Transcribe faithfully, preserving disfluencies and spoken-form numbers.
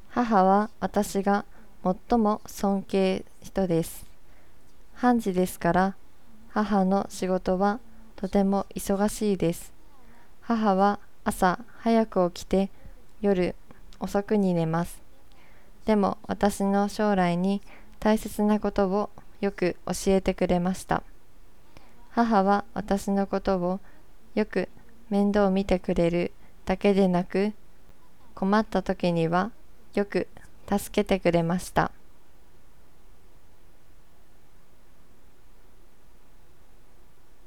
母は私が最も尊敬人です。判事ですから、母の仕事はとても忙しいです。母は朝早く起きて夜遅くに寝ます。でも私の将来に大切なことをよく教えてくれました。母は私のことをよく面倒見てくれるだけでなく、困った時にはよく助けてくれました。